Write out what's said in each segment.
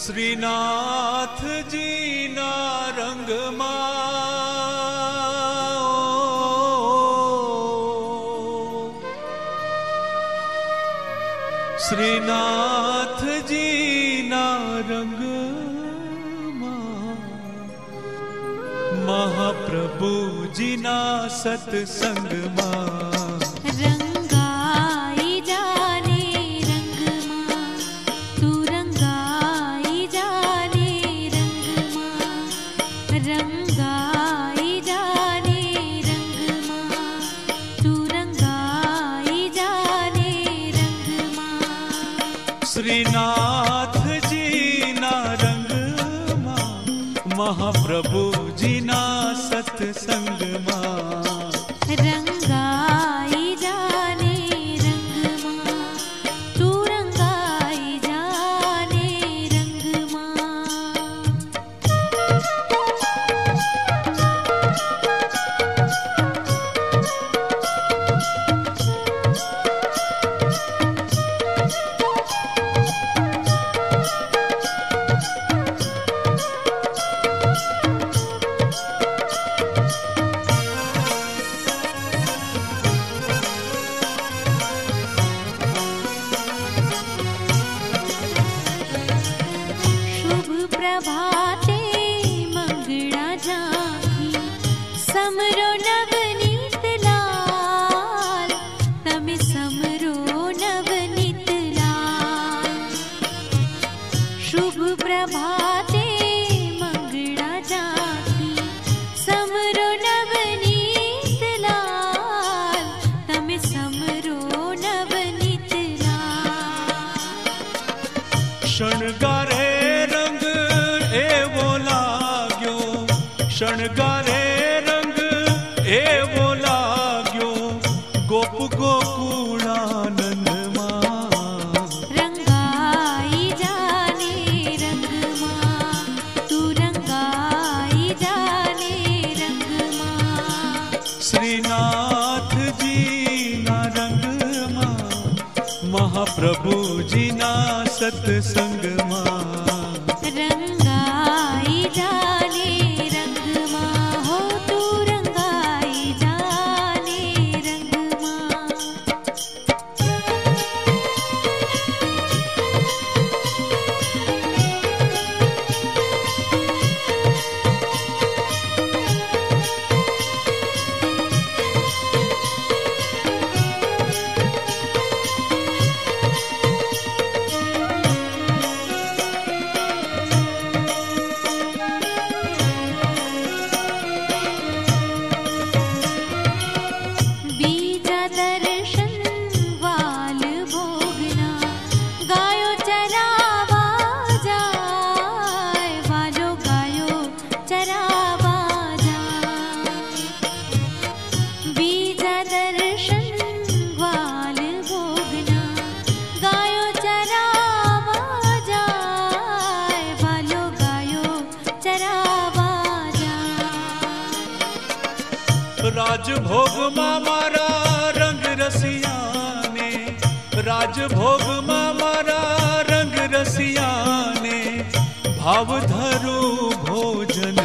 श्रीनाथ जी ना रंग श्रीनाथ जी ना रंग महाप्रभु जी ना सत्संग रंगाई जाने रंग मां, तू रंगाई जाने रंग मां, रंगाई जाने रंग मां, तू रंगाई जाने रंग मां। श्रीनाथ जी ना रंग महाप्रभु जी ना सत्संग रंगाई जाने रंग मां, तू रंगाई जाने रंग मां। प्रभाते मंगला जाकी समरो नवनीत लाल, तमे समरो नवनीत लाल। शुभ प्रभाते मंगला जाकी समरो नवनीत लाल, तमे समरो नवनीत लाल। शणगारे शणगारे रंग एवो लाग्यो गोप गोकुळानंद रंगाई जाने रंग मां, तू रंगाई जाने रंग मां। श्रीनाथ जी ना रंग महाप्रभु जी ना सत्संग रंगाई जाने रंग मां, हो तू रंगाई जाने रंग मां। राजभोग मारा रंग रसिया ने, राजभोग मारा रंग रसिया ने भाव धरो भोजन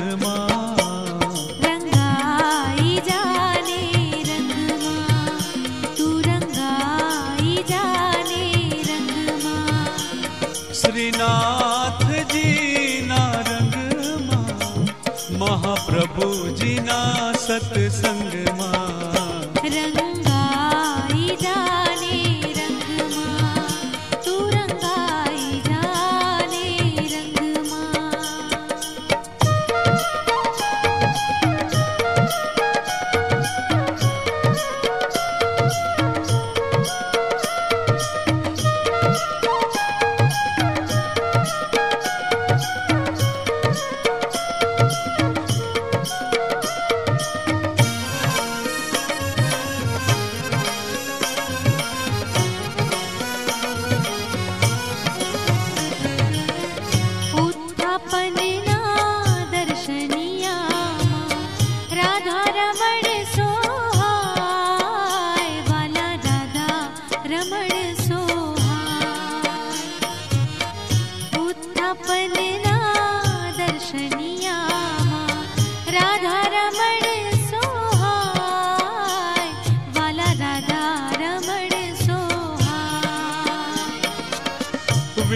रंगाई जाने रंग मां, तू रंगाई जाने रंग मां। श्रीनाथ जी ना रंग महाप्रभु जी ना सत्संग रंगाई जाने रंग मां, तू रंगाई जाने रंग मां।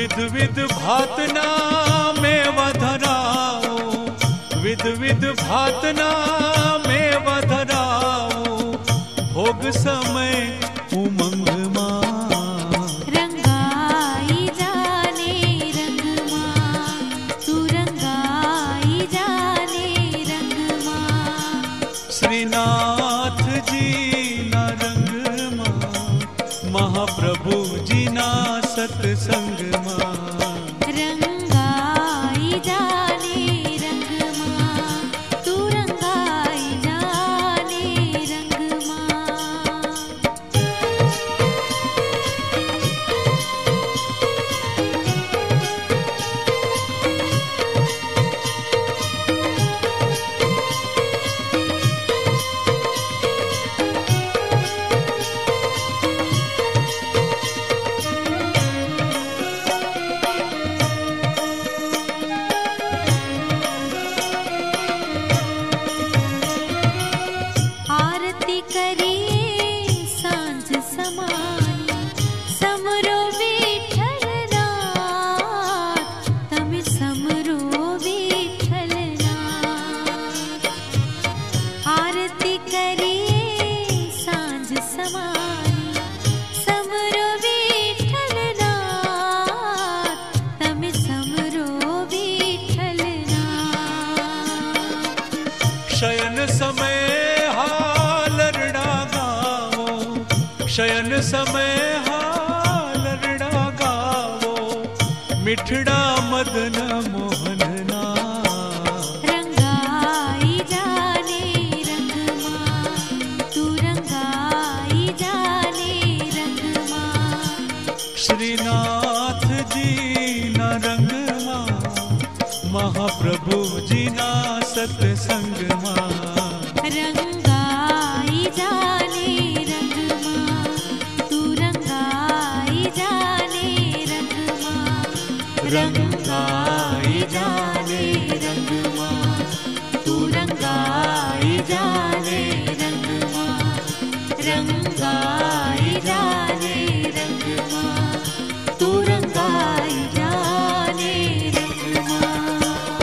विध विध भातना में वधराओ, विध विध भातना में वधराओ, भोग समय उमंग मां। रंगाई जाने रंग मां, तू रंगाई जाने रंग मां। श्रीनाथ जी ना रंग मां, महाप्रभु जी ना सत्संग मां। रंगाई जाने रंग मां, तू रंगाई जाने रंग मां। आरती करिए सांझ समानी, समरो विठ्ठलनाथ, तमे समरो विठ्ठलनाथ। आरती करिए सांझ समानी, समरो विठ्ठलनाथ, तमे समरो विठ्ठलनाथ। शयन समय हालरड़ा गावो, शयन समय हालरड़ा गावो, मिठड़ा मदन मोहनना। रंगाई जाने रंग मां, तू रंगाई जाने रंग मां। श्रीनाथ जी ना रंग मां, महाप्रभु जी ना सत्संग मां। रंगाई जाने रंग मां, तू रंगाई जाने रंग मां। रंगाई जाने रंग मां, तू रंगाई जाने रंग मां। रंगाई जाने रंग मां, तू रंगाई जाने रंग मां।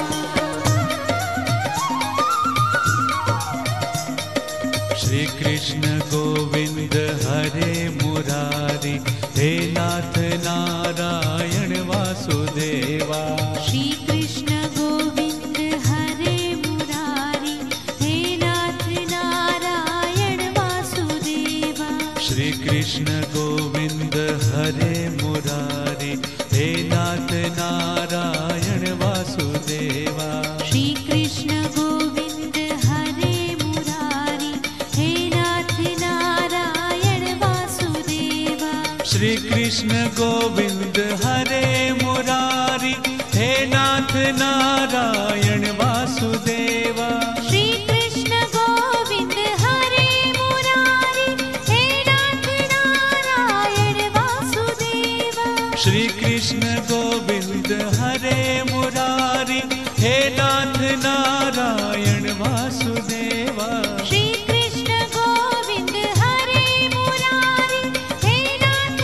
श्री कृष्ण गोविंद हरे मुरारी, हे नाथ नारायण वासुदेवा। श्री कृष्ण गोविंद हरे मुरारी, हे नाथ नारायण वासुदेवा। श्री कृष्ण गोविंद हरे मुरारी, हे नाथ नारायण वासुदेवा। श्री कृष्ण गोविंद हरे मुरारी, हे नाथ नारायण वासुदेवा। श्री कृष्ण गोविंद हरे मुरारी, हे नाथ नारायण वासुदेवा। श्री कृष्ण गोविंद हरे मुरारी, हे नाथ नारायण वासुदेवा। श्री कृष्ण गोविंद हरे मुरारी, हे नाथ नारायण वासुदेवा। श्री कृष्ण गोविंद हरे मुरारी, हे नाथ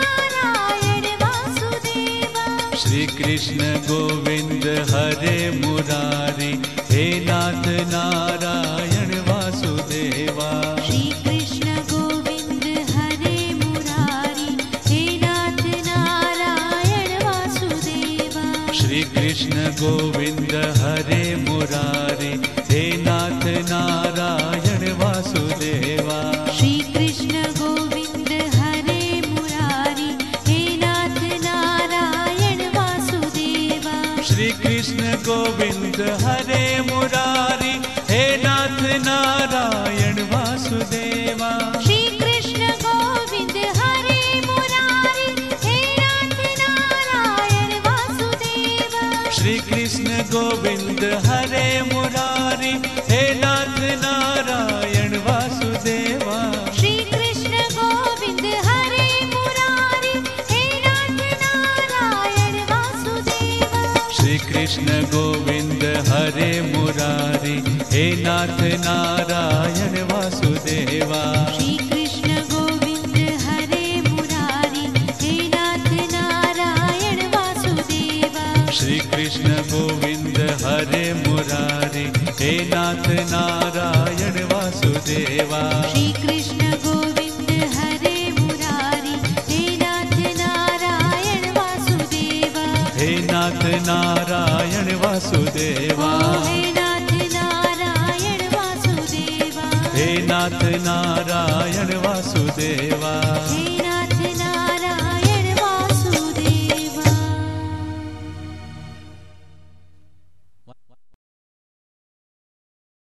नारायण वासुदेवा। श्री कृष्ण गोविंद हरे मुरारी, हे नाथ नारायण वासुदेवा। श्री कृष्ण गोविंद हरे मुरारी, हे नाथ नारायण वासुदेवा। श्री कृष्ण गोविंद हरे मुरारी, हे नाथ नारायण वासुदेवा। श्री कृष्ण गोविंद हरे मुरारी, हे नाथ नारायण वासुदेवा। श्री कृष्ण गोविंद हरे मुरारी, हे नाथ नारायण वासुदेवा। श्री कृष्ण गोविंद हरे मुरारी, हे नाथ नारायण वासुदेवा। श्री कृष्ण गोविंद हरे मुरारी, हे नाथ नारायण वासुदेवा। श्री कृष्ण गोविंद हरे मुरारी, हे नाथ नारायण वासुदेवा। श्री कृष्ण गोविंद हरे मुरारी, हे नाथ नारायण वासुदेवा। श्री कृष्ण गोविंद हरे मुरारी, हे नाथ नारायण हरे मुरारी, हे नाथ नारायण वासुदेवा। श्री कृष्ण गोविंद हरे मुरारी, हे नाथ नारायण वासुदेवा। हे नाथ नारायण वासुदेवा। हे नाथ नारायण वासुदेवा। हे नाथ नारायण वासुदेवा। हे नाथ